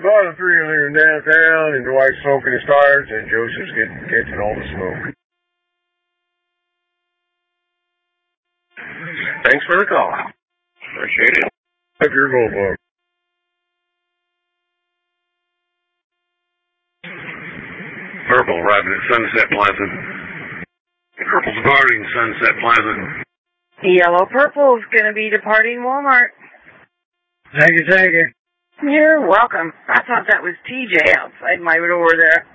Well, the three are leaving downtown, and Dwight's smoking his tires, and Joseph's catching all the smoke. Thanks for the call. Appreciate it. That's your goal, Bob. Purple arriving at Sunset Plaza. Purple's departing Sunset Plaza. Yellow Purple's going to be departing Walmart. Thank you. You're welcome. I thought that was TJ outside my door there.